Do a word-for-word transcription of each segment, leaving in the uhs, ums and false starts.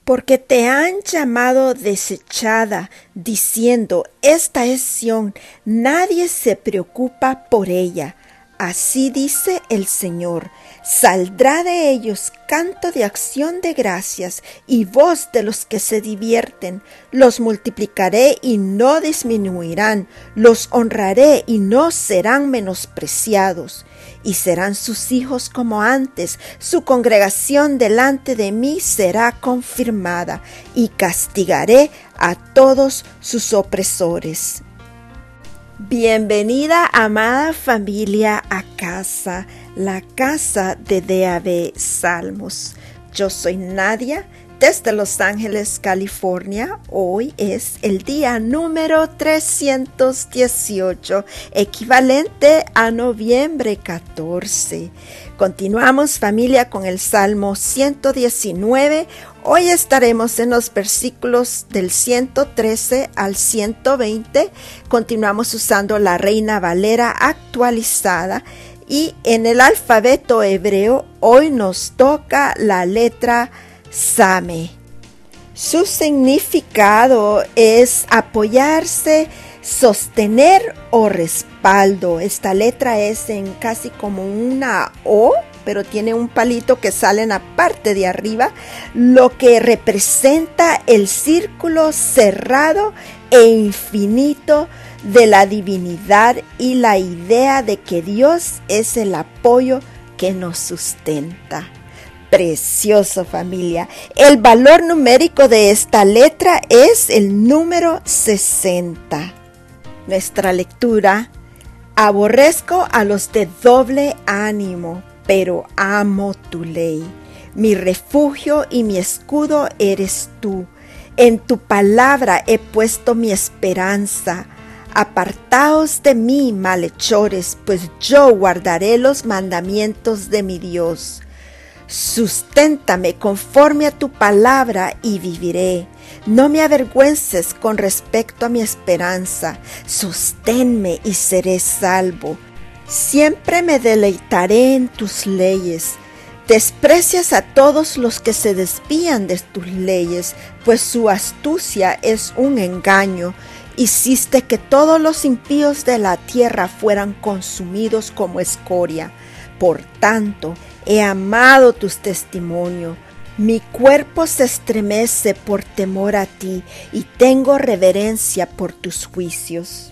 Porque te han llamado desechada, diciendo, esta es Sión, nadie se preocupa por ella. Así dice el Señor, saldrá de ellos canto de acción de gracias y voz de los que se divierten. Los multiplicaré y no disminuirán, los honraré y no serán menospreciados. Y serán sus hijos como antes, su congregación delante de mí será confirmada, y castigaré a todos sus opresores. Bienvenida, amada familia, a casa, la casa de D A B Salmos. Yo soy Nadia, desde Los Ángeles, California. Hoy es el día número trescientos dieciocho, equivalente a noviembre catorce. Continuamos, familia, con el Salmo ciento diecinueve. Hoy estaremos en los versículos del ciento trece al ciento veinte. Continuamos usando la Reina Valera actualizada. Y en el alfabeto hebreo hoy nos toca la letra Same. Su significado es apoyarse, sostener o respaldo. Esta letra es en casi como una O, pero tiene un palito que sale en la parte de arriba, lo que representa el círculo cerrado e infinito de la divinidad y la idea de que Dios es el apoyo que nos sustenta. Precioso, familia. El valor numérico de esta letra es el número sesenta. Nuestra lectura: aborrezco a los de doble ánimo, pero amo tu ley. Mi refugio y mi escudo eres tú. En tu palabra he puesto mi esperanza. Apartaos de mí, malhechores, pues yo guardaré los mandamientos de mi Dios. Susténtame conforme a tu palabra y viviré. No me avergüences con respecto a mi esperanza. Sosténme y seré salvo. Siempre me deleitaré en tus leyes. Desprecias a todos los que se desvían de tus leyes, pues su astucia es un engaño. Hiciste que todos los impíos de la tierra fueran consumidos como escoria. Por tanto, he amado tus testimonios. Mi cuerpo se estremece por temor a ti y tengo reverencia por tus juicios.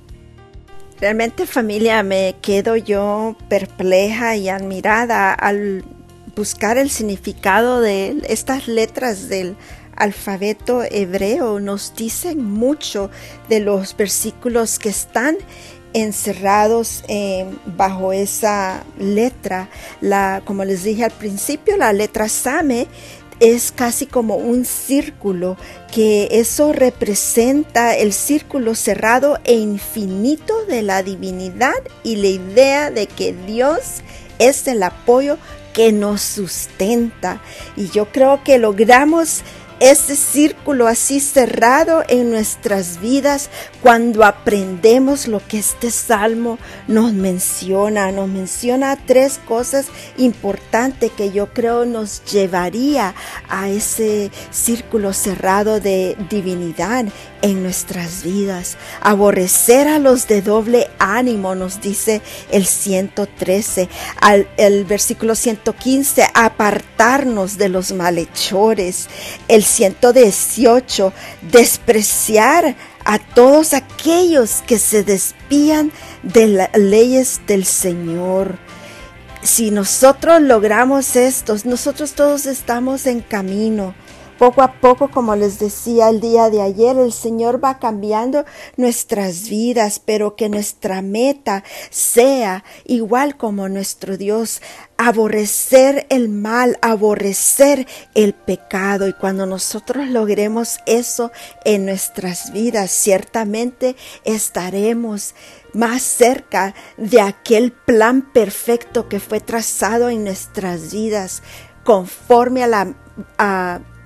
Realmente, familia, me quedo yo perpleja y admirada al buscar el significado de estas letras del alfabeto hebreo. Nos dicen mucho de los versículos que están encerrados eh, bajo esa letra. La, como les dije al principio, la letra Same es casi como un círculo, que eso representa el círculo cerrado e infinito de la divinidad y la idea de que Dios es el apoyo que nos sustenta. Y yo creo que logramos ese círculo así cerrado en nuestras vidas cuando aprendemos lo que este salmo nos menciona. Nos menciona tres cosas importantes que yo creo nos llevaría a ese círculo cerrado de divinidad en nuestras vidas. Aborrecer a los de doble ánimo, nos dice el ciento trece. Al, el versículo ciento quince, apartarnos de los malhechores. El ciento dieciocho, despreciar a todos aquellos que se desvían de las leyes del Señor. Si nosotros logramos esto, nosotros todos estamos en camino. Poco a poco, como les decía el día de ayer, el Señor va cambiando nuestras vidas, pero que nuestra meta sea igual como nuestro Dios, aborrecer el mal, aborrecer el pecado. Y cuando nosotros logremos eso en nuestras vidas, ciertamente estaremos más cerca de aquel plan perfecto que fue trazado en nuestras vidas, conforme a la a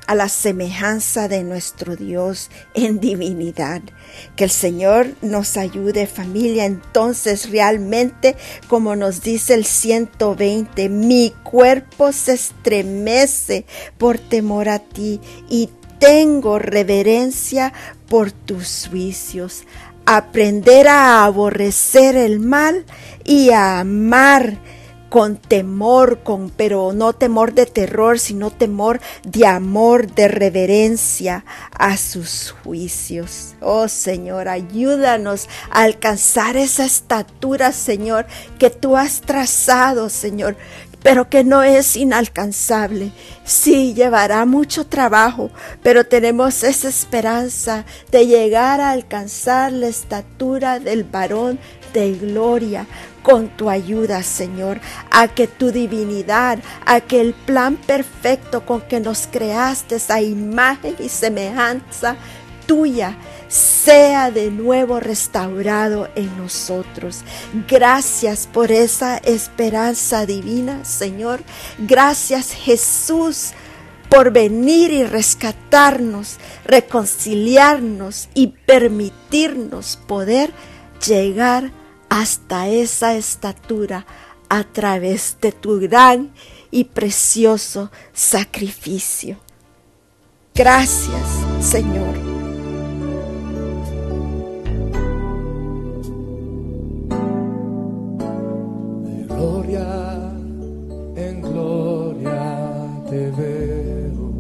a la semejanza de nuestro Dios en divinidad. Que el Señor nos ayude, familia. Entonces realmente, como nos dice el ciento veinte, mi cuerpo se estremece por temor a ti y tengo reverencia por tus juicios. Aprender a aborrecer el mal y a amar con temor, con, pero no temor de terror, sino temor de amor, de reverencia a sus juicios. Oh Señor, ayúdanos a alcanzar esa estatura, Señor, que tú has trazado, Señor, pero que no es inalcanzable. Sí, llevará mucho trabajo, pero tenemos esa esperanza de llegar a alcanzar la estatura del varón de gloria con tu ayuda, Señor, a que tu divinidad, a que el plan perfecto con que nos creaste a imagen y semejanza tuya sea de nuevo restaurado en nosotros. Gracias por esa esperanza divina, Señor. Gracias, Jesús, por venir y rescatarnos, reconciliarnos y permitirnos poder llegar hasta esa estatura a través de tu gran y precioso sacrificio. Gracias, Señor. De gloria en gloria te veo,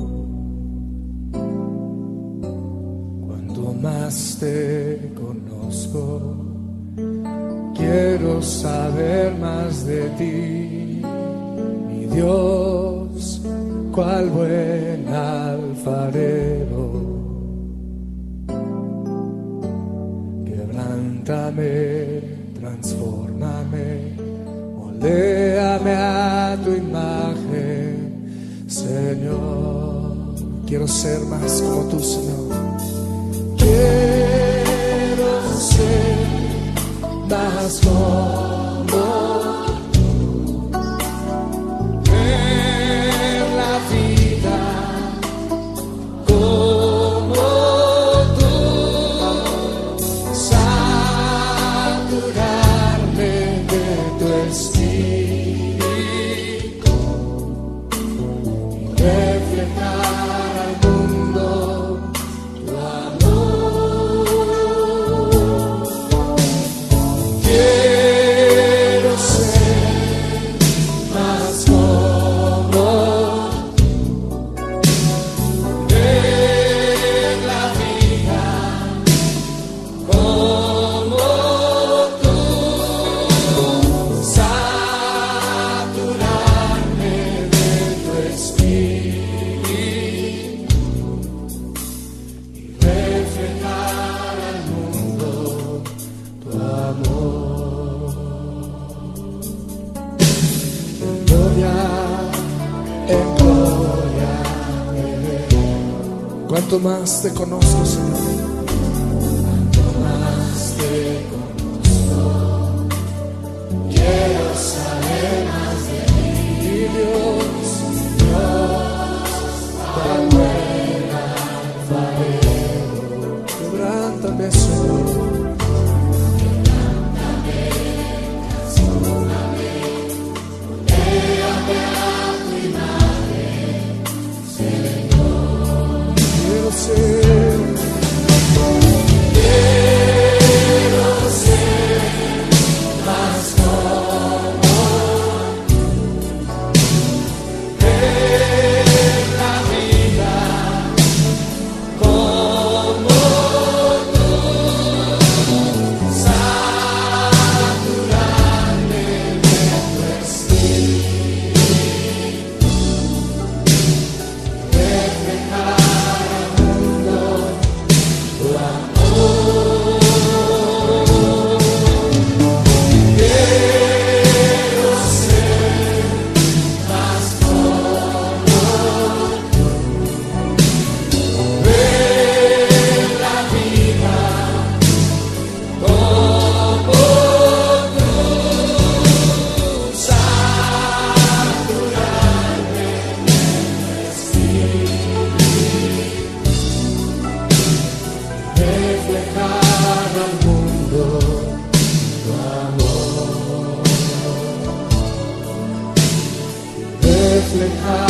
cuanto más te conozco. Quiero saber más de ti, mi Dios, cual buen alfarero. Quebrántame, transfórmame, moldéame a tu imagen, Señor. Quiero ser más como tú, Señor. Quiero ser más como tú, ver la vida como tú, saturarme de tu espíritu y reflejar al mundo tu amor. Quiero ser más como tú, ver la vida como tú, saturarme de tu espíritu y reflejar al mundo tu amor. En gloria te veo. Cuanto más te conozco, Señor, cuanto más te conozco, quiero saber más de ti, Dios, Dios, tan buen alfarero. Quebrántame, Señor. Quiero ser, quiero ser más como tú, ver la vida como tú, dejar